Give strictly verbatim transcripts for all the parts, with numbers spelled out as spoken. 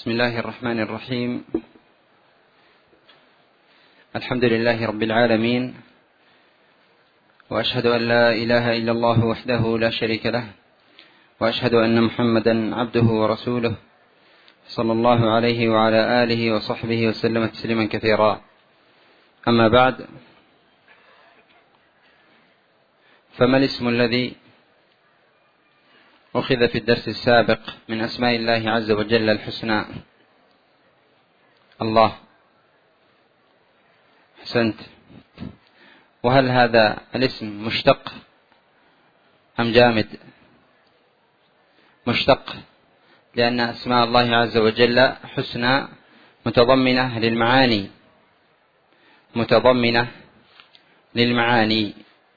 بسم الله الرحمن الرحيم. الحمد لله رب العالمين، وأشهد أن لا إله إلا الله وحده لا شريك له، وأشهد أن محمدا عبده ورسوله صلى الله عليه وعلى آله وصحبه وسلم تسليما كثيرا. أما بعد، فما الاسم الذي أخذ في الدرس السابق من أسماء الله عز وجل الحسنى؟ الله. أحسنت. وهل هذا الاسم مشتق أم جامد؟ مشتق، لأن أسماء الله عز وجل حسنى متضمنة للمعاني متضمنة للمعاني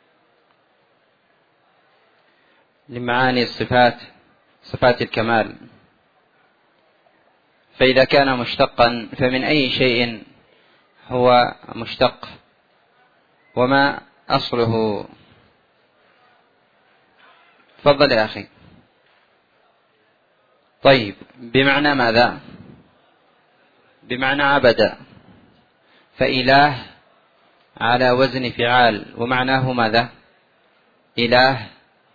لمعاني الصفات، صفات الكمال. فإذا كان مشتقا فمن أي شيء هو مشتق، وما أصله؟ تفضل يا أخي. طيب، بمعنى ماذا؟ بمعنى عبد، فإله على وزن فعال، ومعناه ماذا؟ إله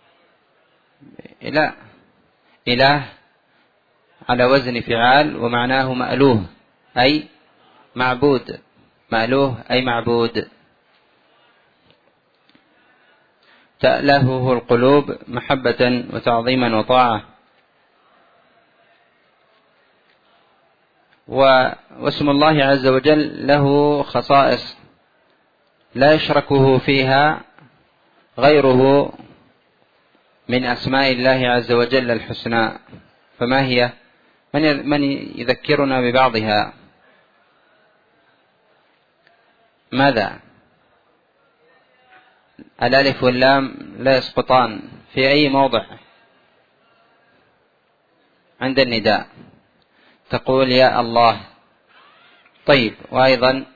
إله إله على وزن فعال، ومعناه مألوه أي معبود. مألوه أي معبود. تألهه القلوب محبة وتعظيما وطاعة. واسم الله عز وجل له خصائص لا يشركه فيها غيره من أسماء الله عز وجل الحسنى. فما هي؟ من يذكرنا ببعضها؟ ماذا؟ الألف واللام لا يسقطان في أي موضع؟ عند النداء تقول يا الله. طيب، وأيضا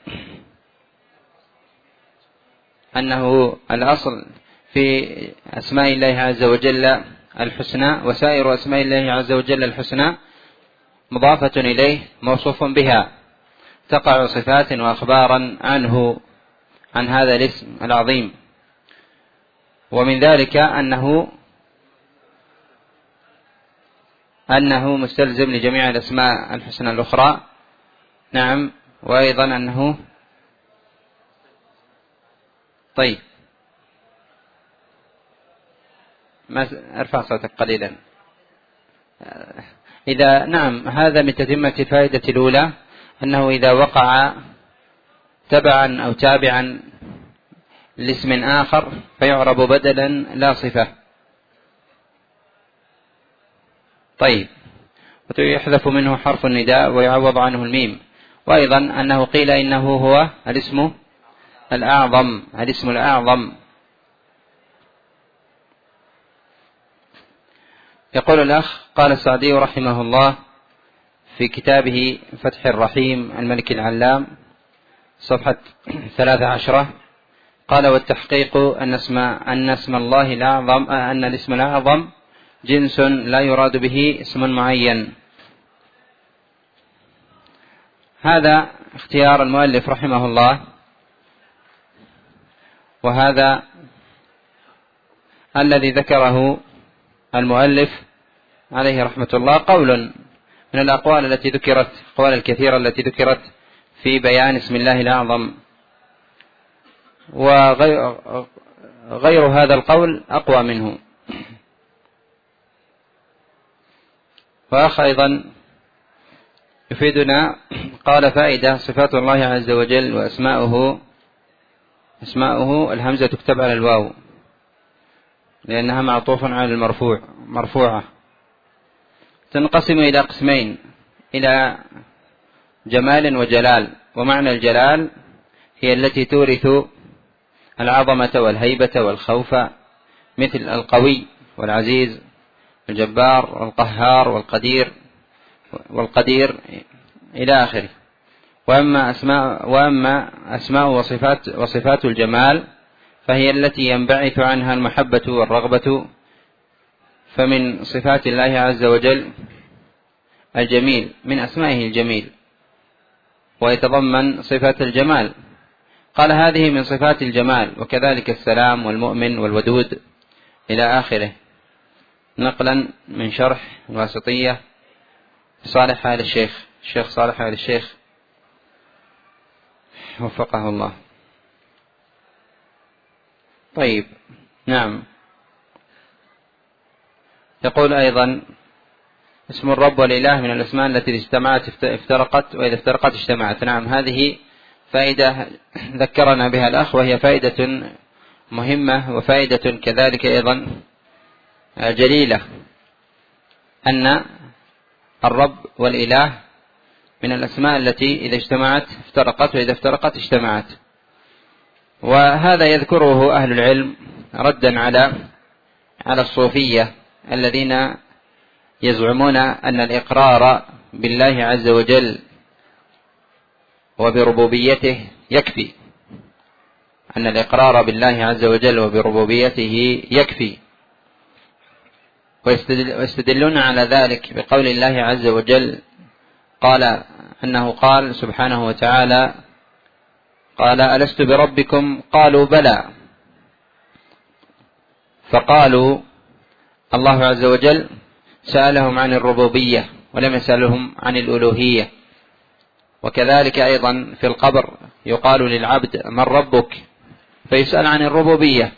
أنه الأصل في أسماء الله عز وجل الحسنى وسائر أسماء الله عز وجل الحسنى مضافة إليه موصوف بها، تقع صفات وأخبارا عنه، عن هذا الاسم العظيم. ومن ذلك أنه أنه مستلزم لجميع الأسماء الحسنى الأخرى. نعم. وأيضا أنه طيب، ما ارفع صوتك قليلا. إذا نعم، هذا من تتمة الفائدة الأولى، أنه إذا وقع تبعا أو تابعا لاسم آخر فيعرب بدلا لا صفة. طيب، ويحذف منه حرف النداء ويعوض عنه الميم. وأيضا أنه قيل إنه هو الاسم الأعظم الاسم الأعظم. يقول الأخ: قال السعدي رحمه الله في كتابه فتح الرحيم الملك العلام صفحة ثلاثة عشرة، قال: والتحقيق أن اسم, أن اسم الله الأعظم أن الاسم الأعظم جنس لا يراد به اسم معين. هذا اختيار المؤلف رحمه الله، وهذا الذي ذكره المؤلف عليه رحمة الله قول من الأقوال التي ذكرت الأقوال الكثيرة التي ذكرت في بيان اسم الله الأعظم، وغير هذا القول أقوى منه. وأخ أيضا يفيدنا، قال: فائدة: صفات الله عز وجل وأسماؤه أسماؤه الهمزة تكتب على الواو لأنها معطوف على المرفوع مرفوعة. تنقسم إلى قسمين: إلى جمال وجلال. ومعنى الجلال هي التي تورث العظمة والهيبة والخوف، مثل القوي والعزيز الجبار والقهار والقدير والقدير إلى آخره. وأما أسماء, وأما أسماء وصفات, وصفات الجمال فهي التي ينبعث عنها المحبة والرغبة. فمن صفات الله عز وجل الجميل من أسمائه الجميل، ويتضمن صفات الجمال. قال هذه من صفات الجمال، وكذلك السلام والمؤمن والودود إلى آخره، نقلا من شرح الواسطية صالح آل الشيخ الشيخ صالح آل الشيخ وفقه الله. طيب، نعم. يقول أيضا اسم الرب والإله من الأسماء التي اجتمعت افترقت، وإذا افترقت اجتمعت. نعم، هذه فائدة ذكرنا بها الأخ، وهي فائدة مهمة وفائدة كذلك أيضا جليلة، أن الرب والإله من الأسماء التي إذا اجتمعت افترقت، وإذا افترقت اجتمعت. وهذا يذكره أهل العلم ردا على على الصوفية الذين يزعمون أن الإقرار بالله عز وجل وبربوبيته يكفي، أن الإقرار بالله عز وجل وبربوبيته يكفي، ويستدلون على ذلك بقول الله عز وجل، قال أنه قال سبحانه وتعالى: قال ألست بربكم؟ قالوا بلى. فقالوا الله عز وجل سألهم عن الربوبية ولم يسألهم عن الألوهية. وكذلك أيضا في القبر يقال للعبد: من ربك؟ فيسأل عن الربوبية.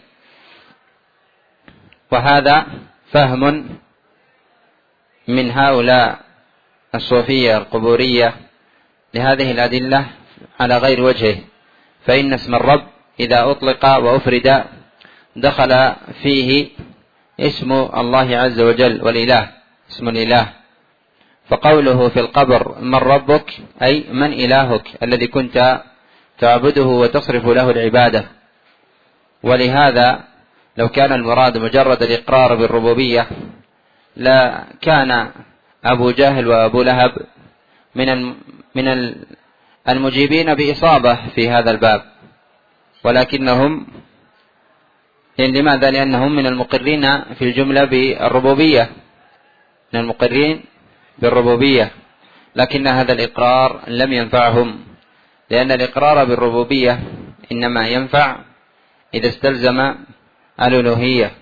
وهذا فهم من هؤلاء الصوفية القبورية لهذه الأدلة على غير وجهه، فإن اسم الرب إذا أطلق وأفرد دخل فيه اسم الله عز وجل والإله، اسم الإله. فقوله في القبر: من ربك؟ أي من إلهك الذي كنت تعبده وتصرف له العبادة. ولهذا لو كان المراد مجرد الإقرار بالربوبية لا كان أبو جهل وأبو لهب من من المجيبين بإصابة في هذا الباب، ولكنهم لماذا؟ لأنهم من المقرين في الجملة بالربوبية، من المقرين بالربوبية، لكن هذا الإقرار لم ينفعهم، لأن الإقرار بالربوبية إنما ينفع إذا استلزم الألوهية.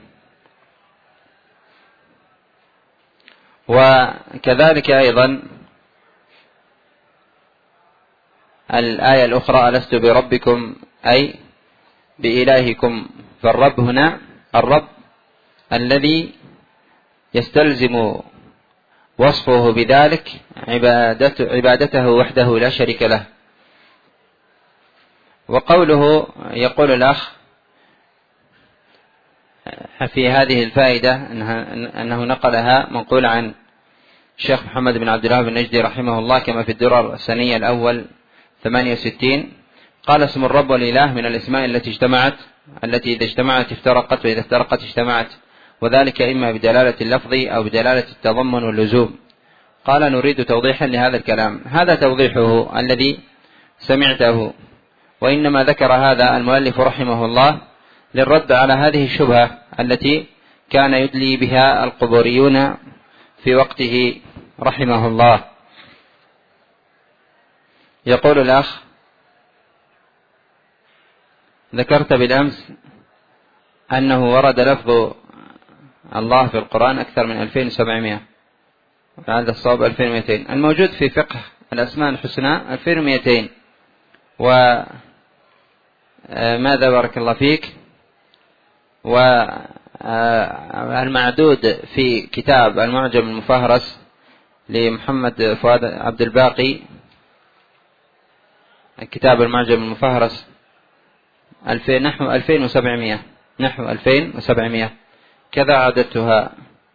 وكذلك أيضا الآية الأخرى: ألست بربكم؟ أي بإلهكم. فالرب هنا الرب الذي يستلزم وصفه بذلك عبادته, عبادته وحده لا شريك له. وقوله، يقول الأخ في هذه الفائدة أنه نقلها منقول عن الشيخ محمد بن عبد الله بن نجدي رحمه الله كما في الدرر السنية الأول ثمانية وستين، قال: اسم الرب والإله من الأسماء التي اجتمعت، التي إذا اجتمعت افترقت، وإذا افترقت اجتمعت، وذلك إما بدلالة اللفظ أو بدلالة التضمن واللزوم. قال: نريد توضيحا لهذا الكلام. هذا توضيحه الذي سمعته، وإنما ذكر هذا المؤلف رحمه الله للرد على هذه الشبهة التي كان يدلي بها القبوريون في وقته رحمه الله. يقول الأخ: ذكرت بالأمس أنه ورد لفظ الله في القرآن أكثر من ألفين وسبعمائة، وهذا الصواب ألفين ومئتين. الموجود في فقه الأسماء الحسنى ألفين ومئتين. وماذا بارك الله فيك؟ والمعدود في كتاب المعجم المفهرس لمحمد فؤاد عبد الباقي، كتاب المعجم المفهرس ألفين نحو ألفين وسبعمائة، نحو ألفين وسبعمائة كذا عددتها.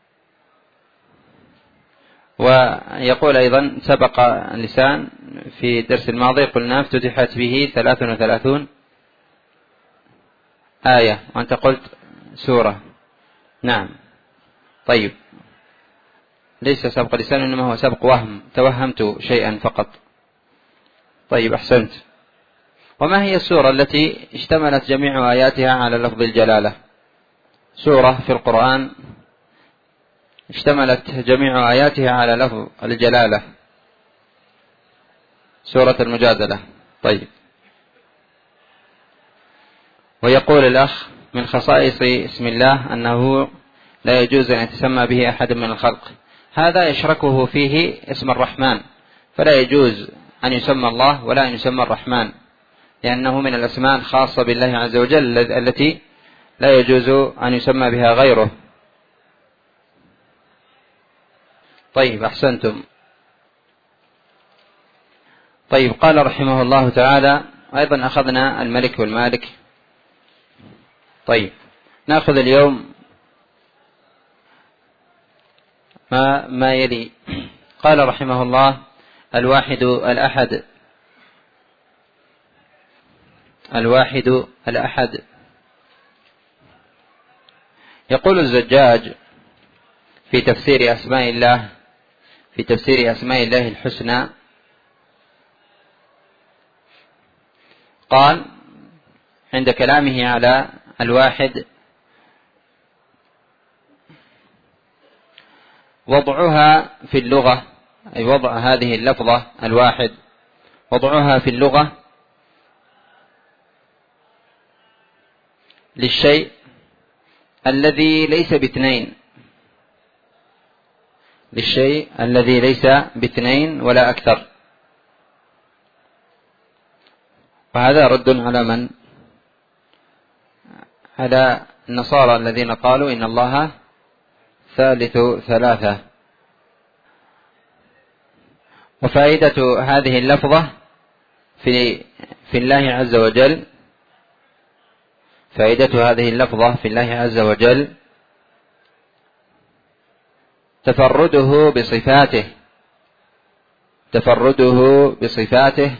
ويقول أيضا: سبق اللسان في الدرس الماضي قلنا افتتحت به ثلاث وثلاثون آية، وأنت قلت سورة. نعم، طيب، ليس سبق لسان إنما هو سبق وهم، توهمت شيئا فقط. طيب، أحسنت. وما هي السورة التي اشتملت جميع آياتها على لفظ الجلالة؟ سورة في القرآن اشتملت جميع آياتها على لفظ الجلالة، سورة المجادلة. طيب، ويقول الأخ: من خصائص اسم الله أنه لا يجوز أن يتسمى به أحد من الخلق، هذا يشركه فيه اسم الرحمن، فلا يجوز أن يسمى الله ولا أن يسمى الرحمن، لأنه من الأسماء الخاصة بالله عز وجل التي لا يجوز أن يسمى بها غيره. طيب، أحسنتم. طيب، قال رحمه الله تعالى: أيضا أخذنا الملك والمالك. طيب، نأخذ اليوم ما, ما يلي. قال رحمه الله: الواحد الأحد. الواحد الأحد. يقول الزجاج في تفسير أسماء الله في تفسير أسماء الله الحسنى، قال عند كلامه على الواحد: وضعها في اللغة، أي وضع هذه اللفظة الواحد، وضعها في اللغة للشيء الذي ليس باثنين، للشيء الذي ليس باثنين ولا أكثر. وهذا رد على من؟ على النصارى الذين قالوا إن الله ثالث ثلاثة. وفائدة هذه اللفظة في في الله عز وجل فائدة هذه اللفظة في الله عز وجل تفرده بصفاته تفرده بصفاته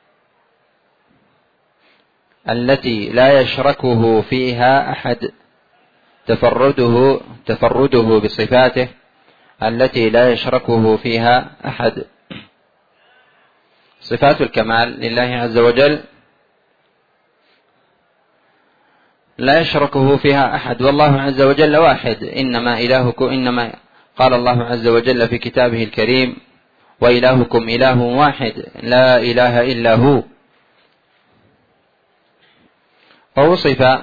التي لا يشركه فيها أحد تفرده تفرده بصفاته التي لا يشركه فيها أحد. صفات الكمال لله عز وجل لا يشركه فيها أحد، والله عز وجل واحد. إنما إلهكم إنما قال الله عز وجل في كتابه الكريم: وإلهكم إله واحد لا إله إلا هو. ووصف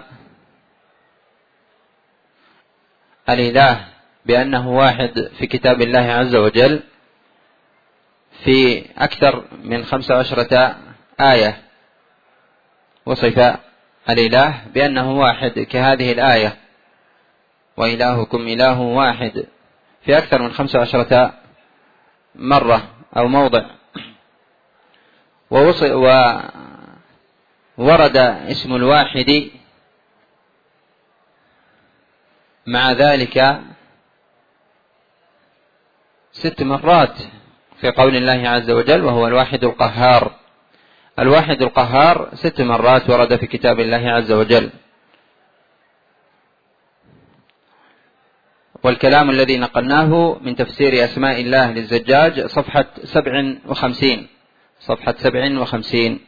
الإله بأنه واحد في كتاب الله عز وجل في أكثر من خمس عشرة آية، وصف الإله بأنه واحد كهذه الآية: وإلهكم إله واحد، في أكثر من خمس عشرة مرة أو موضع. وورد اسم الواحد مع ذلك ست مرات في قول الله عز وجل: وهو الواحد القهار. الواحد القهار ست مرات ورد في كتاب الله عز وجل. والكلام الذي نقلناه من تفسير أسماء الله للزجاج صفحة سبع وخمسين صفحة سبع وخمسين.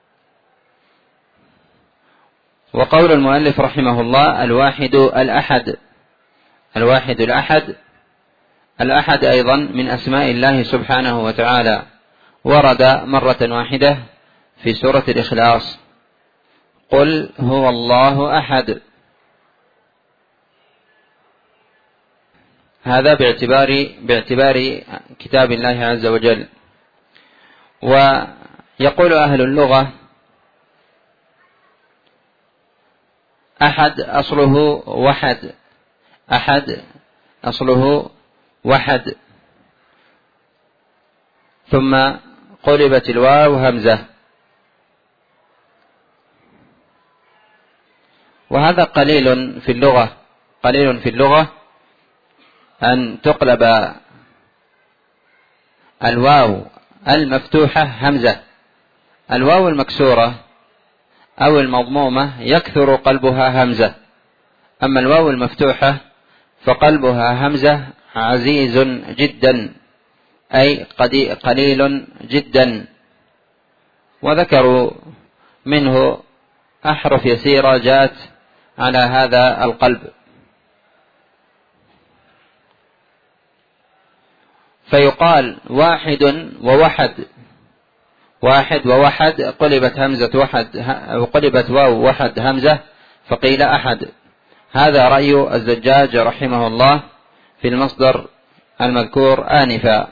وقول المؤلف رحمه الله: الواحد الأحد. الواحد الأحد الأحد أيضا من أسماء الله سبحانه وتعالى، ورد مرة واحدة في سورة الإخلاص: قل هو الله أحد. هذا باعتبار باعتبار كتاب الله عز وجل. ويقول أهل اللغة: أحد أصله وحد أحد أصله وحد ثم قلبت الواو همزة. وهذا قليل في اللغة قليل في اللغة أن تقلب الواو المفتوحة همزة. الواو المكسورة أو المضمومة يكثر قلبها همزة، أما الواو المفتوحة فقلبها همزة عزيز جدا، أي قليل جدا. وذكروا منه أحرف يسيرة جاءت على هذا القلب. فيقال واحد ووحد، واحد ووحد قلبت همزة وحد أو قلبت واو وحد همزة فقيل أحد. هذا رأي الزجاج رحمه الله في المصدر المذكور آنفا.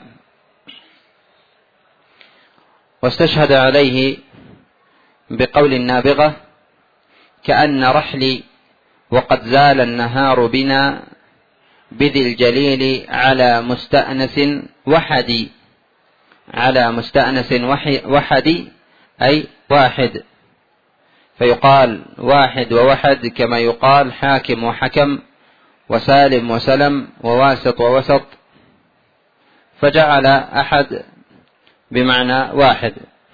واستشهد عليه بقول النابغة: كأن رحلي وقد زال النهار بنا بذي الجليل على مستأنس وحدي. على مستأنس وحدي أي واحد، فيقال واحد ووحد كما يقال حاكم وحكم وسالم وسلم وواسط ووسط، فجعل أحد بمعنى واحد.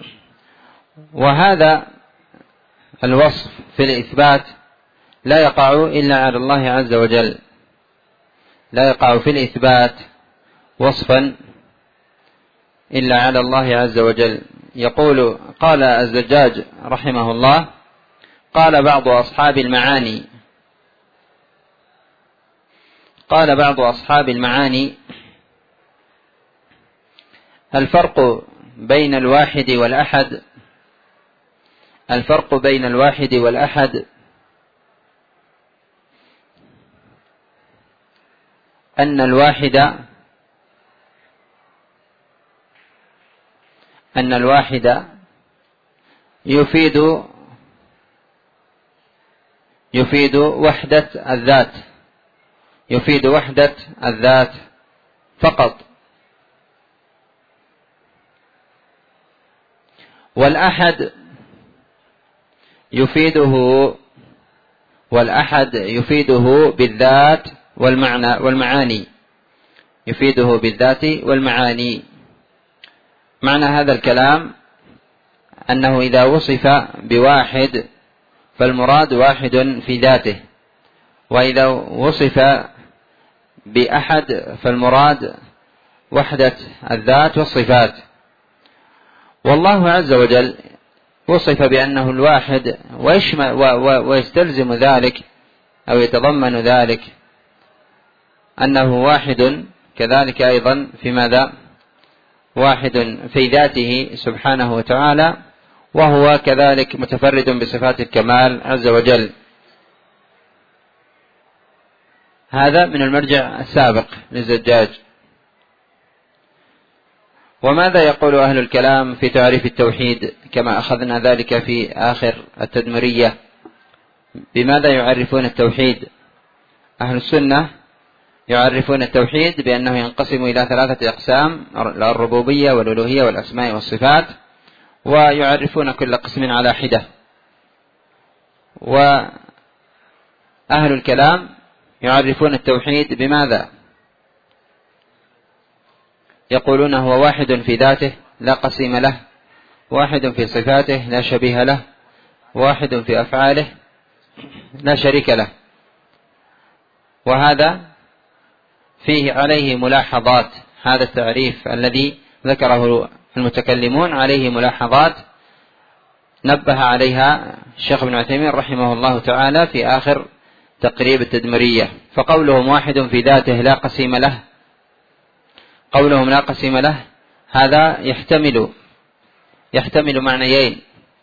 وهذا الوصف في الإثبات لا يقع إلا على الله عز وجل، لا يقع في الإثبات وصفا إلا على الله عز وجل. يقول قال الزجاج رحمه الله: قال بعض أصحاب المعاني قال بعض أصحاب المعاني الفرق بين الواحد والأحد الفرق بين الواحد والأحد أن الواحد أن الواحد يفيد يفيد وحدة الذات يفيد وحدة الذات فقط، والأحد يفيده والأحد يفيده بالذات والمعنى والمعاني يفيده بالذات والمعاني. معنى هذا الكلام أنه إذا وصف بواحد فالمراد واحد في ذاته، وإذا وصف بأحد فالمراد وحدة الذات والصفات. والله عز وجل وصف بأنه الواحد ويستلزم ذلك أو يتضمن ذلك أنه واحد كذلك أيضا في ماذا؟ واحد في ذاته سبحانه وتعالى، وهو كذلك متفرد بصفات الكمال عز وجل. هذا من المرجع السابق للزجاج. وماذا يقول أهل الكلام في تعريف التوحيد كما أخذنا ذلك في آخر التدمرية؟ بماذا يعرفون التوحيد؟ أهل السنة يعرفون التوحيد بأنه ينقسم إلى ثلاثة أقسام: الربوبية والألوهية والأسماء والصفات، ويعرفون كل قسم على حدة. وأهل الكلام يعرفون التوحيد بماذا؟ يقولون هو واحد في ذاته لا قسيم له، واحد في صفاته لا شبيه له، واحد في أفعاله لا شريك له. وهذا فيه عليه ملاحظات، هذا التعريف الذي ذكره المتكلمون عليه ملاحظات نبه عليها الشيخ ابن عثيمين رحمه الله تعالى في آخر تقريب التدمرية. فقولهم واحد في ذاته لا قسيم له، قولهم لا قسيم له هذا يحتمل يحتمل معنيين،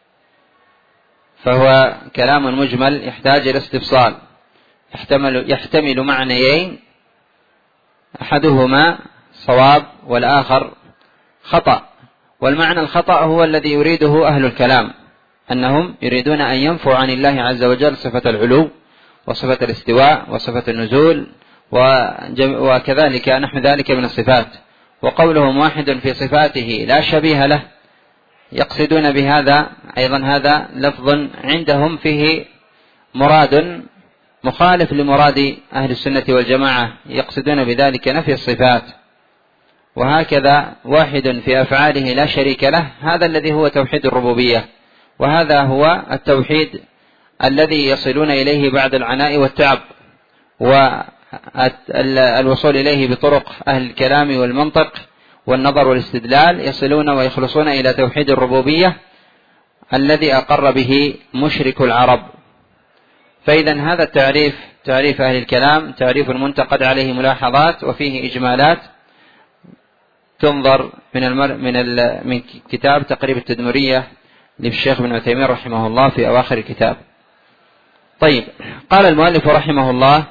فهو كلام مجمل يحتاج إلى استفصال. يحتمل يحتمل معنيين، أحدهما صواب والآخر خطأ. والمعنى الخطأ هو الذي يريده أهل الكلام، أنهم يريدون أن ينفوا عن الله عز وجل صفة العلو وصفة الاستواء وصفة النزول وكذلك نحو ذلك من الصفات. وقولهم واحد في صفاته لا شبيه له يقصدون بهذا أيضا هذا لفظ عندهم فيه مراد مخالف لمراد أهل السنة والجماعة، يقصدون بذلك نفي الصفات. وهكذا واحد في أفعاله لا شريك له، هذا الذي هو توحيد الربوبية، وهذا هو التوحيد الذي يصلون إليه بعد العناء والتعب والوصول إليه بطرق أهل الكلام والمنطق والنظر والاستدلال، يصلون ويخلصون إلى توحيد الربوبية الذي أقر به مشرك العرب. فإذا هذا التعريف تعريف أهل الكلام تعريف منتقد عليه ملاحظات وفيه إجمالات تنظر من المر من ال من كتاب تقريب التدمرية للشيخ ابن عثيمين رحمه الله في أواخر الكتاب. طيب، قال المؤلف رحمه الله: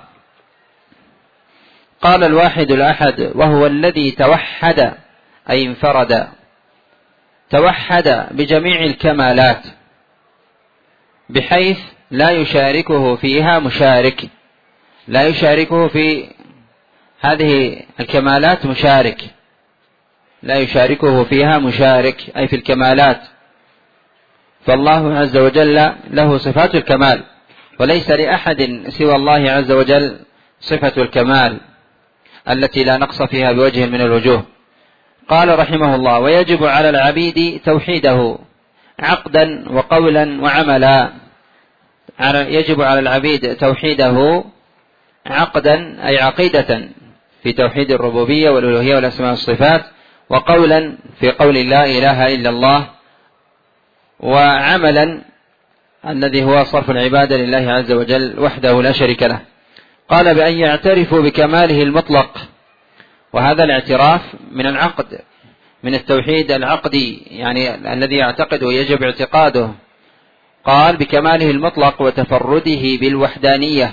قال الواحد الأحد وهو الذي توحد أي انفرد، توحد بجميع الكمالات بحيث لا يشاركه فيها مشارك، لا يشاركه في هذه الكمالات مشارك، لا يشاركه فيها مشارك أي في الكمالات. فالله عز وجل له صفات الكمال، وليس لأحد سوى الله عز وجل صفة الكمال التي لا نقص فيها بوجه من الوجوه. قال رحمه الله: ويجب على العبيد توحيده عقدا وقولا وعملا. يجب على العبيد توحيده عقدا أي عقيدة في توحيد الربوبية والألوهية والأسماء والصفات، وقولا في قول لا إله إلا الله، وعملا الذي هو صرف العبادة لله عز وجل وحده لا شريك له. قال: بأن يعترفوا بكماله المطلق، وهذا الاعتراف من العقد، من التوحيد العقدي، يعني الذي يعتقد ويجب اعتقاده. قال: بكماله المطلق وتفرده بالوحدانية،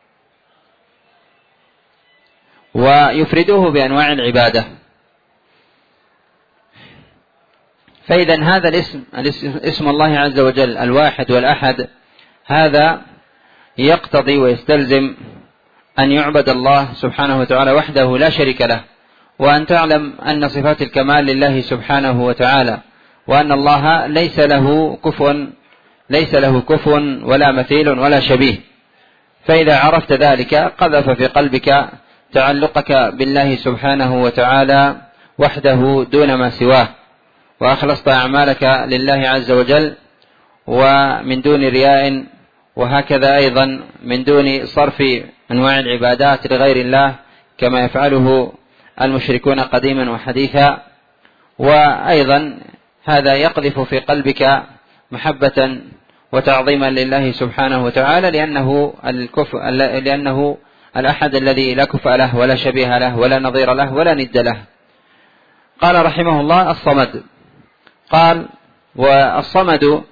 ويفرده بأنواع العبادة. فإذا هذا الاسم اسم الله عز وجل الواحد والأحد، هذا يقتضي ويستلزم أن يعبد الله سبحانه وتعالى وحده لا شريك له، وأن تعلم أن صفات الكمال لله سبحانه وتعالى، وأن الله ليس له كفوا ليس له كفوا ولا مثيل ولا شبيه. فإذا عرفت ذلك قذف في قلبك تعلقك بالله سبحانه وتعالى وحده دون ما سواه، وأخلصت أعمالك لله عز وجل ومن دون رياء، وهكذا أيضا من دون صرف أنواع العبادات لغير الله كما يفعله المشركون قديما وحديثا. وأيضا هذا يقذف في قلبك محبة وتعظيما لله سبحانه وتعالى، لأنه الكف... لأنه الأحد الذي لا كفء له ولا شبيه له ولا نظير له ولا ند له. قال رحمه الله: الصمد. قال: والصمد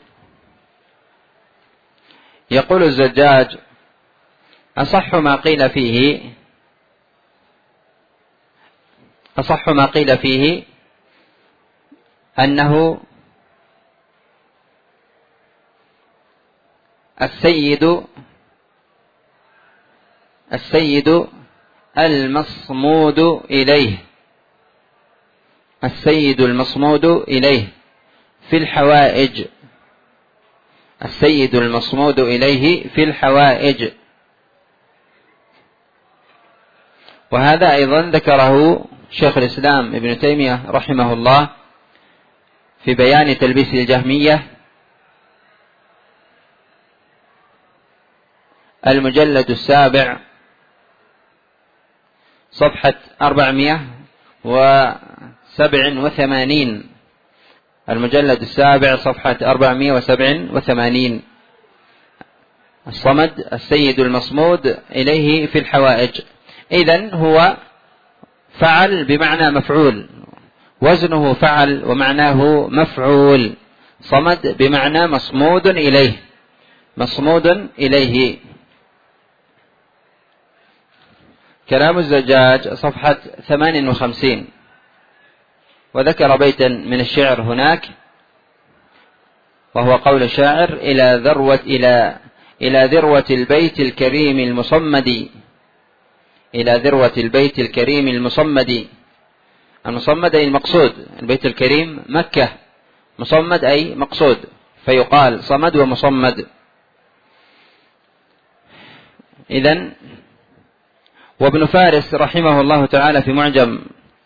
يقول الزجاج: أصح ما قيل فيه أصح ما قيل فيه أنه السيد السيد المصمود إليه السيد المصمود إليه في الحوائج السيد المصمود إليه في الحوائج. وهذا أيضا ذكره شيخ الإسلام ابن تيمية رحمه الله في بيان تلبيس الجهمية، المجلد السابع صفحة أربعمائة وسبع وثمانين المجلد السابع صفحة أربعمائة وسبع وثمانين. الصمد السيد المصمود إليه في الحوائج. إذن هو فعل بمعنى مفعول، وزنه فعل ومعناه مفعول. صمد بمعنى مصمود إليه مصمود إليه. كلام الزجاج صفحة ثمان وخمسين. وذكر بيتا من الشعر هناك، وهو قول الشاعر: إلى ذروة إلى إلى ذروة البيت الكريم المصمد إلى ذروة البيت الكريم المصمد. المصمد أي المقصود، البيت الكريم مكة، مصمد أي مقصود، فيقال صمد ومصمد. إذن وابن فارس رحمه الله تعالى في معجم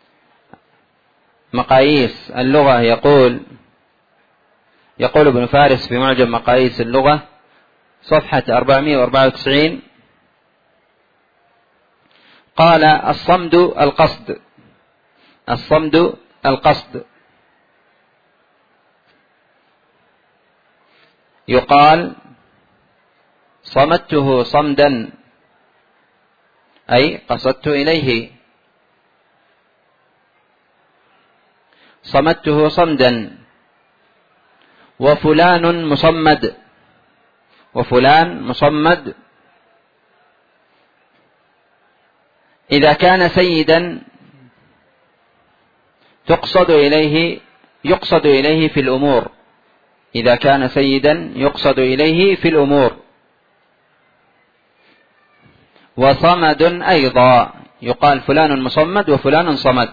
مقاييس اللغة يقول يقول ابن فارس في معجم مقاييس اللغة صفحة أربعمائة وأربعة وتسعين: قال: الصمد القصد الصمد القصد يقال صمدته صمدا أي قصدت إليه. صمدته صمدا، وفلان مصمد، وفلان مصمد. إذا كان سيدا تقصد إليه يقصد إليه في الأمور، إذا كان سيدا يقصد إليه في الأمور. وصمد أيضا يقال فلان مصمد وفلان صمد.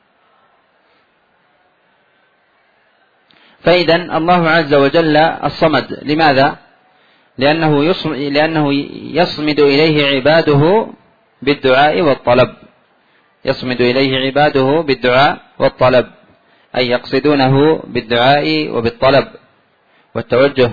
فإذا الله عز وجل الصمد، لماذا؟ لأنه لأنه يصمد إليه عباده بالدعاء والطلب، يصمد إليه عباده بالدعاء والطلب، أي يقصدونه بالدعاء وبالطلب والتوجه.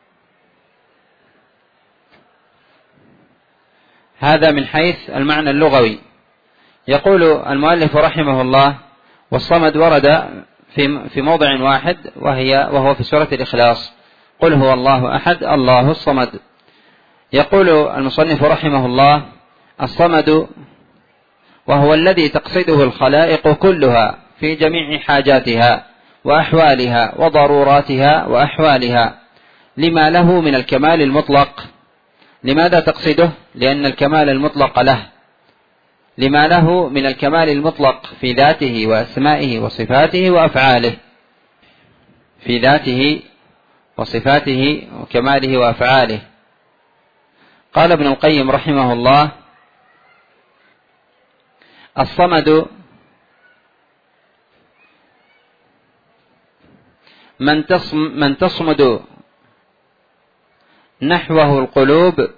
هذا من حيث المعنى اللغوي. يقول المؤلف رحمه الله: والصمد ورد في في موضع واحد، وهي وهو في سورة الإخلاص: قل هو الله أحد الله الصمد. يقول المصنف رحمه الله: الصمد وهو الذي تقصده الخلائق كلها في جميع حاجاتها وأحوالها وضروراتها وأحوالها، لما له من الكمال المطلق. لماذا تقصده؟ لأن الكمال المطلق له، لما له من الكمال المطلق في ذاته وأسمائه وصفاته وأفعاله، في ذاته وصفاته وكماله وأفعاله. قال ابن القيم رحمه الله: الصمد من من تصمد نحوه القلوب،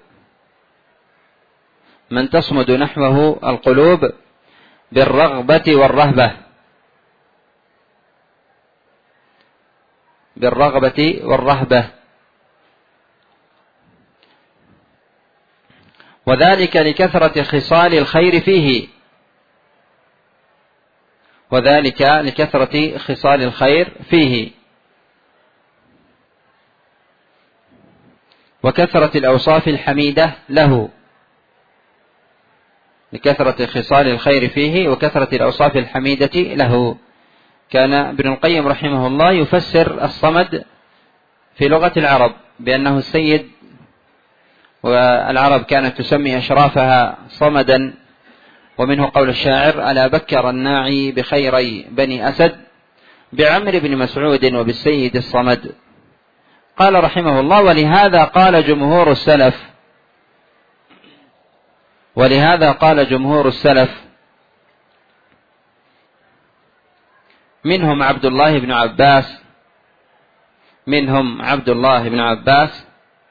من تصمد نحوه القلوب بالرغبة والرهبة، بالرغبة والرهبة، وذلك لكثرة خصال الخير فيه، وذلك لكثرة خصال الخير فيه، وكثرة الأوصاف الحميدة له، لكثرة خصال الخير فيه وكثرة الأوصاف الحميدة له. كان ابن القيم رحمه الله يفسر الصمد في لغة العرب بأنه السيد، والعرب كانت تسمي أشرافها صمدا، ومنه قول الشاعر: ألا بكر الناعي بخيري بني أسد بعمر بن مسعود وبالسيد الصمد. قال رحمه الله: ولهذا قال جمهور السلف ولهذا قال جمهور السلف منهم عبد الله بن عباس منهم عبد الله بن عباس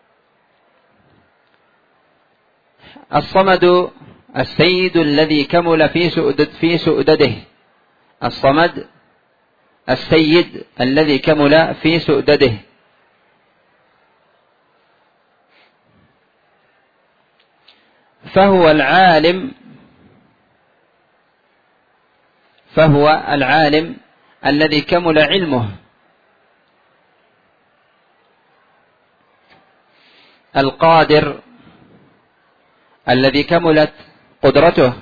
الصمد السيد الذي كمل في سؤدد في سؤدده، الصمد السيد الذي كمل في سؤدده. فهو العالم فهو العالم الذي كمل علمه، القادر الذي كملت قدرته،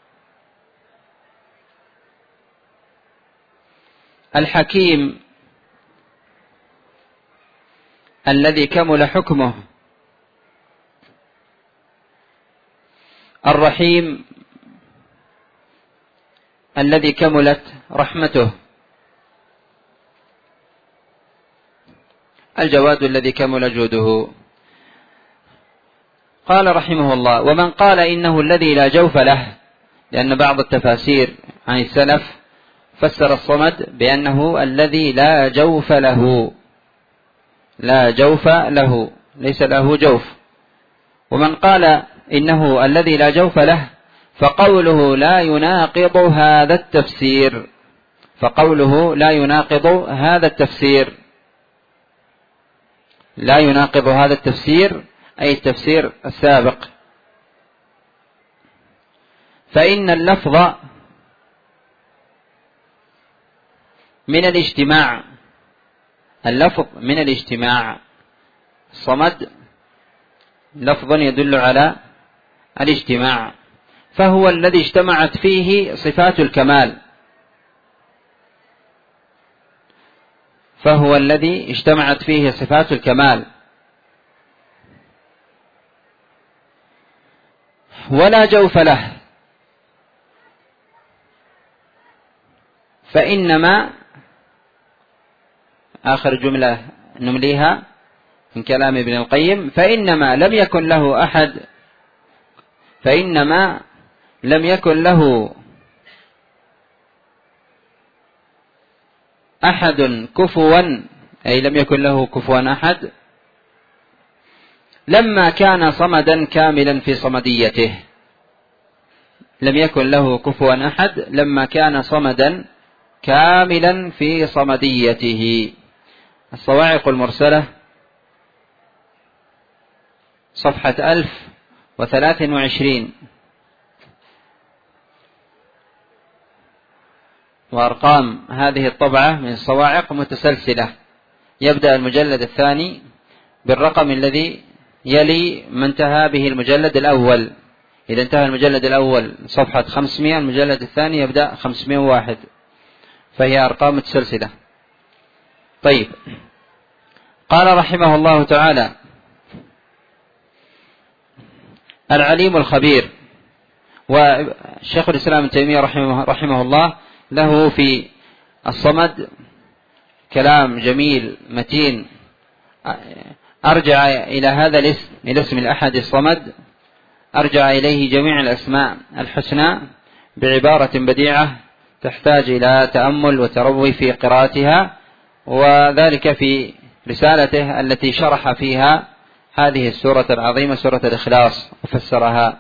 الحكيم الذي كمل حكمه، الرحيم الذي كملت رحمته، الجواد الذي كمل جوده. قال رحمه الله: ومن قال إنه الذي لا جوف له، لأن بعض التفاسير عن السلف فسر الصمد بأنه الذي لا جوف له، لا جوف له، ليس له جوف. ومن قال إنه الذي لا جوف له فقوله لا يناقض هذا التفسير، فقوله لا يناقض هذا التفسير لا يناقض هذا التفسير أي التفسير السابق. فإن اللفظ من الاجتماع، اللفظ من الاجتماع، الصمد لفظ يدل على الاجتماع، فهو الذي اجتمعت فيه صفات الكمال، فهو الذي اجتمعت فيه صفات الكمال. ولا جوف له، فإنما آخر جملة نمليها من كلام ابن القيم، فإنما لم يكن له أحد فإنما لم يكن له أحد كفوا، أي لم يكن له كفوا أحد لما كان صمدا كاملا في صمديته. لم يكن له كفوا أحد لما كان صمدا كاملا في صمديته. الصواعق المرسلة صفحة ألف وثلاث وعشرين، وأرقام هذه الطبعة من الصواعق متسلسلة، يبدأ المجلد الثاني بالرقم الذي يلي ما انتهى به المجلد الأول. إذا انتهى المجلد الأول صفحة خمسمائة، المجلد الثاني يبدأ خمسمائة وواحد، فهي أرقام متسلسلة. طيب، قال رحمه الله تعالى: العليم الخبير. وشيخ الإسلام ابن تيمية رحمه, رحمه الله له في الصمد كلام جميل متين، أرجع إلى هذا الاسم، إلى اسم الأحد الصمد، أرجع إليه جميع الأسماء الحسنى بعبارة بديعة تحتاج إلى تأمل وتروي في قراءتها، وذلك في رسالته التي شرح فيها هذه السورة العظيمة، سورة الإخلاص، وفسرها،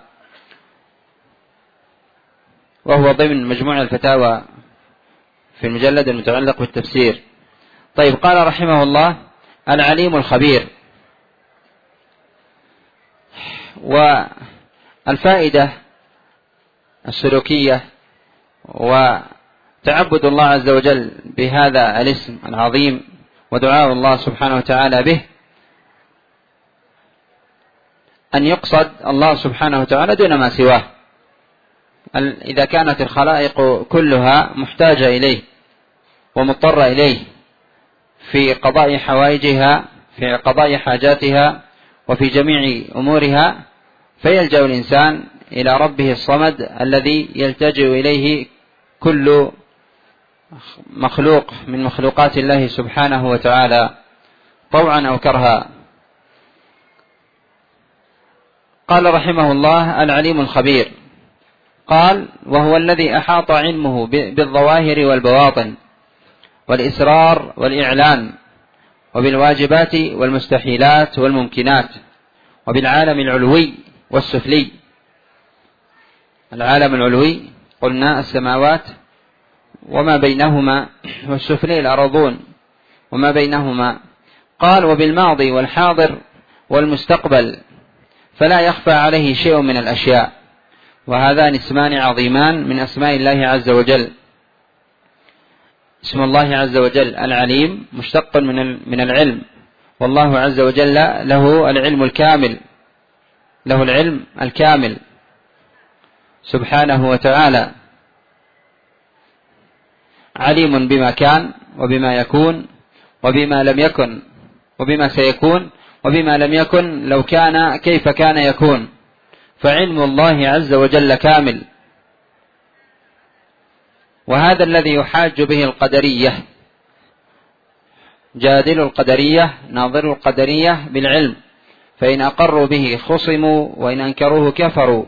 وهو ضمن مجموع الفتاوى في المجلد المتعلق بالتفسير. طيب، قال رحمه الله: العليم الخبير. والفائدة السلوكية وتعبد الله عز وجل بهذا الاسم العظيم ودعاء الله سبحانه وتعالى به أن يقصد الله سبحانه وتعالى دون ما سواه، إذا كانت الخلائق كلها محتاجة إليه ومضطرة إليه في قضاء حوائجها، في قضاء حاجاتها، وفي جميع أمورها، فيلجأ الإنسان إلى ربه الصمد الذي يلتجئ إليه كل مخلوق من مخلوقات الله سبحانه وتعالى طوعا أو كرها. قال رحمه الله: العليم الخبير. قال: وهو الذي أحاط علمه بالظواهر والبواطن والإسرار والإعلان، وبالواجبات والمستحيلات والممكنات، وبالعالم العلوي والسفلي. العالم العلوي قلنا السماوات وما بينهما، والسفلي الأرضون وما بينهما. قال: وبالماضي والحاضر والمستقبل، فلا يخفى عليه شيء من الأشياء. وهذان اسمان عظيمان من أسماء الله عز وجل. اسم الله عز وجل العليم مشتق من من العلم، والله عز وجل له العلم الكامل، له العلم الكامل سبحانه وتعالى، عليم بما كان وبما يكون وبما لم يكن وبما سيكون وبما لم يكن لو كان كيف كان يكون، فعلم الله عز وجل كامل. وهذا الذي يحاج به القدرية، جادل القدرية، ناظر القدرية بالعلم، فإن أقروا به خصموا وإن أنكروه كفروا.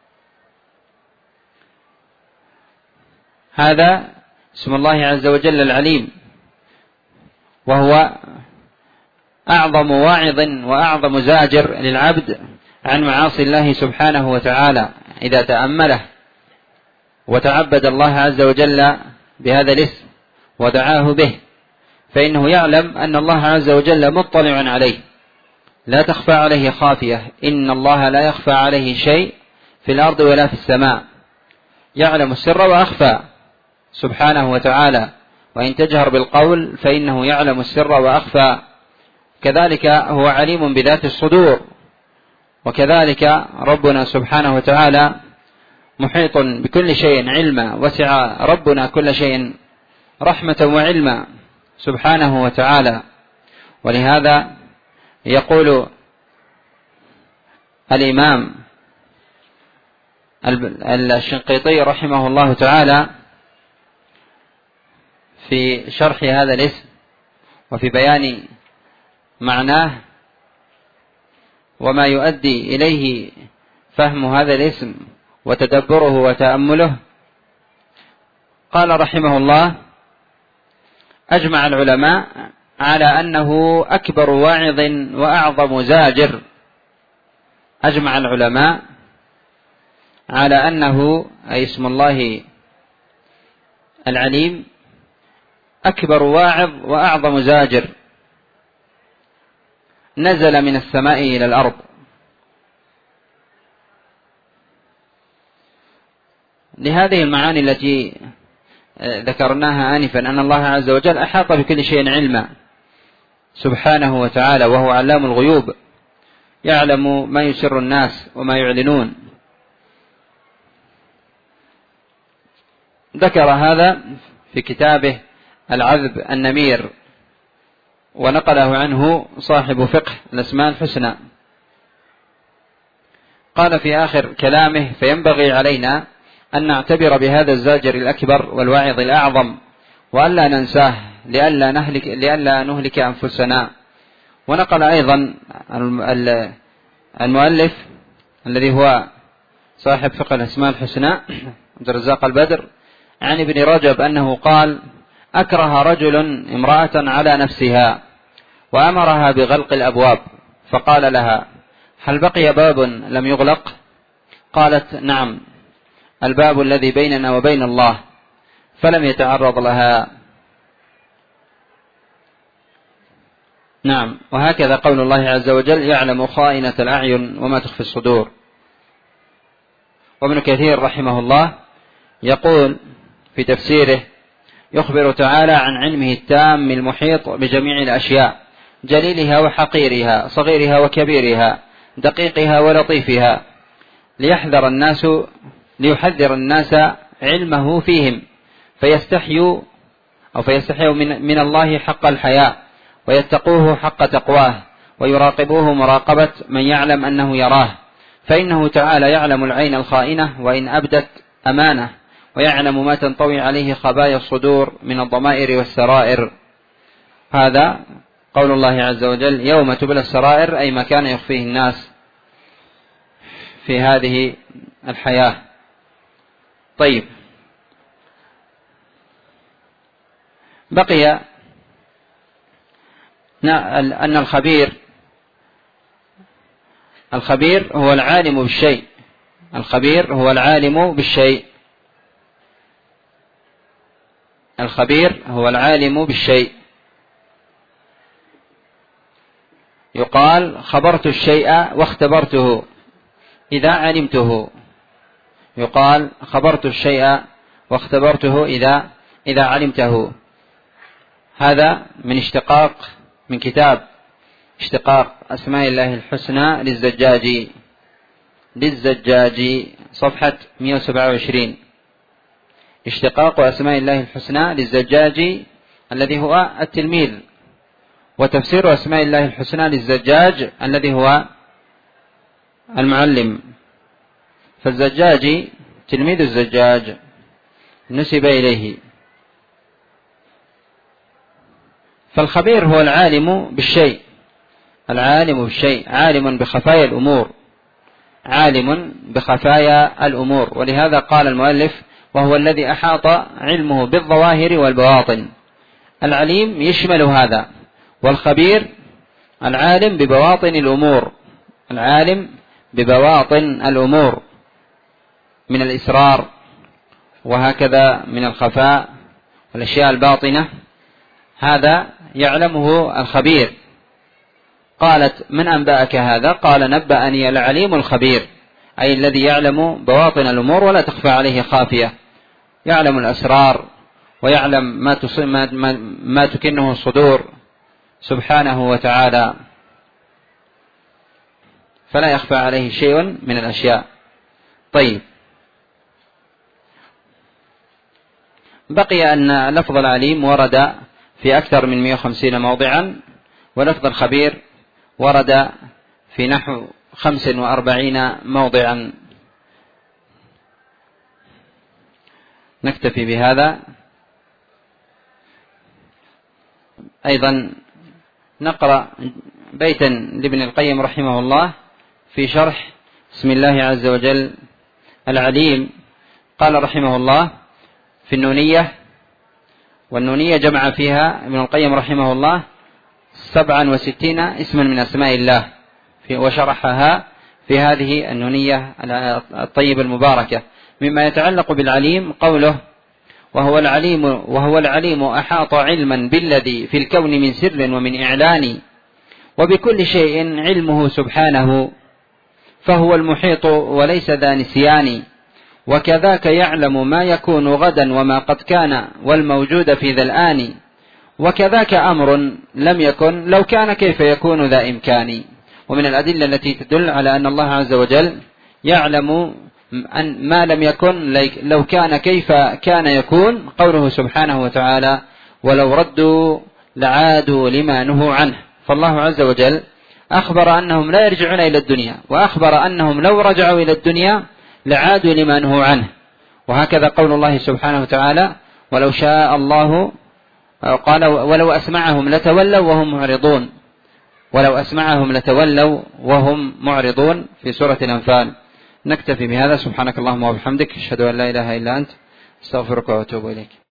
هذا اسم الله عز وجل العليم، وهو أعظم واعظ وأعظم زاجر للعبد عن معاصي الله سبحانه وتعالى إذا تأمله وتعبد الله عز وجل بهذا الاسم ودعاه به، فإنه يعلم أن الله عز وجل مطلع عليه، لا تخفى عليه خافية. إن الله لا يخفى عليه شيء في الأرض ولا في السماء، يعلم السر وأخفى سبحانه وتعالى، وإن تجهر بالقول فإنه يعلم السر وأخفى. كذلك هو عليم بذات الصدور، وكذلك ربنا سبحانه وتعالى محيط بكل شيء علما، وسع ربنا كل شيء رحمة وعلما، سبحانه وتعالى. ولهذا يقول الإمام الشنقيطي رحمه الله تعالى في شرح هذا الاسم وفي بيان معناه وما يؤدي إليه فهم هذا الاسم وتدبره وتأمله، قال رحمه الله: أجمع العلماء على أنه أكبر واعظ وأعظم زاجر. أجمع العلماء على أنه أي اسم الله العليم أكبر واعظ وأعظم زاجر، نزل من السماء إلى الأرض. لهذه المعاني التي ذكرناها آنفا أن الله عز وجل أحاط بكل شيء علما سبحانه وتعالى، وهو علام الغيوب، يعلم ما يسر الناس وما يعلنون. ذكر هذا في كتابه العذب النمير، ونقله عنه صاحب فقه الأسماء الحسنى. قال في آخر كلامه: فينبغي علينا أن نعتبر بهذا الزاجر الأكبر والواعظ الأعظم، وألا ننساه لئلا نهلك, لئلا نهلك أنفسنا. ونقل أيضا المؤلف الذي هو صاحب فقه الأسماء الحسنى عبد الرزاق البدر عن ابن رجب أنه قال: أكره رجل امرأة على نفسها وأمرها بغلق الأبواب، فقال لها: هل بقي باب لم يغلق؟ قالت: نعم، الباب الذي بيننا وبين الله، فلم يتعرض لها. نعم. وهكذا قول الله عز وجل: يعلم خائنة الأعين وما تخفي الصدور. وابن كثير رحمه الله يقول في تفسيره: يخبر تعالى عن علمه التام المحيط بجميع الأشياء، جليلها وحقيرها، صغيرها وكبيرها، دقيقها ولطيفها، ليحذر الناس ليحذر الناس علمه فيهم، فيستحيوا أو فيستحيوا من, من الله حق الحياء، ويتقوه حق تقواه، ويراقبوه مراقبة من يعلم أنه يراه، فإنه تعالى يعلم العين الخائنة وإن أبدت أمانة، ويعلم ما تنطوي عليه خبايا الصدور من الضمائر والسرائر. هذا قول الله عز وجل: يوم تبلى السرائر، أي ما كان يخفيه الناس في هذه الحياة. طيب، بقي أن الخبير الخبير هو العالم بالشيء الخبير هو العالم بالشيء الخبير هو العالم بالشيء. يقال: خبرت الشيء واختبرته إذا علمته. يقال: خبرت الشيء واختبرته إذا إذا علمته. هذا من اشتقاق من كتاب اشتقاق أسماء الله الحسنى للزجاجي للزجاجي صفحة مئة وسبعة وعشرين. اشتقاق أسماء الله الحسنى للزجاجي الذي هو التلميذ، وتفسير أسماء الله الحسنى للزجاج الذي هو المعلم. فالزجاجي تلميذ الزجاج نسب إليه. فالخبير هو العالم بالشيء العالم بالشيء عالم بخفايا الأمور عالم بخفايا الأمور ولهذا قال المؤلف: وهو الذي أحاط علمه بالظواهر والبواطن. العليم يشمل هذا، والخبير العالم ببواطن الأمور العالم ببواطن الأمور من الإسرار، وهكذا من الخفاء والأشياء الباطنة، هذا يعلمه الخبير. قالت: من أنبأك هذا؟ قال: نبأني العليم الخبير، أي الذي يعلم بواطن الأمور ولا تخفى عليه خافية، يعلم الأسرار ويعلم ما, ما, ما, ما تكنه الصدور سبحانه وتعالى، فلا يخفى عليه شيء من الأشياء. طيب، بقي أن لفظ العليم ورد في أكثر من مئة وخمسين موضعا، ولفظ الخبير ورد في نحو خمس وأربعين موضعا. نكتفي بهذا. أيضا نقرأ بيتا لابن القيم رحمه الله في شرح بسم الله عز وجل العليم. قال رحمه الله في النونية، والنونية جمع فيها ابن القيم رحمه الله سبعا وستين اسما من أسماء الله، وشرحها في هذه النونية الطيبة المباركة. مما يتعلق بالعليم قوله وهو العليم وهو العليم أحاط علما بالذي في الكون من سر ومن إعلان، وبكل شيء علمه سبحانه، فهو المحيط وليس ذا نسيان. وكذاك يعلم ما يكون غدا وما قد كان والموجود في ذا الآن، وكذاك أمر لم يكن لو كان كيف يكون ذا إمكان. ومن الأدلة التي تدل على أن الله عز وجل يعلم أن ما لم يكن لو كان كيف كان يكون قوله سبحانه وتعالى ولو ردوا لعادوا لما نهوا عنه. فالله عز وجل أخبر أنهم لا يرجعون إلى الدنيا، وأخبر أنهم لو رجعوا إلى الدنيا لعادوا لما نهوا عنه. وهكذا قول الله سبحانه وتعالى ولو شاء الله قال ولو أسمعهم لتولوا وهم معرضون، ولو أسمعهم لتولوا وهم معرضون في سورة الأنفال. نكتفي بهذا. سبحانك اللهم وبحمدك، أشهد أن لا إله إلا أنت، استغفرك وأتوب إليك.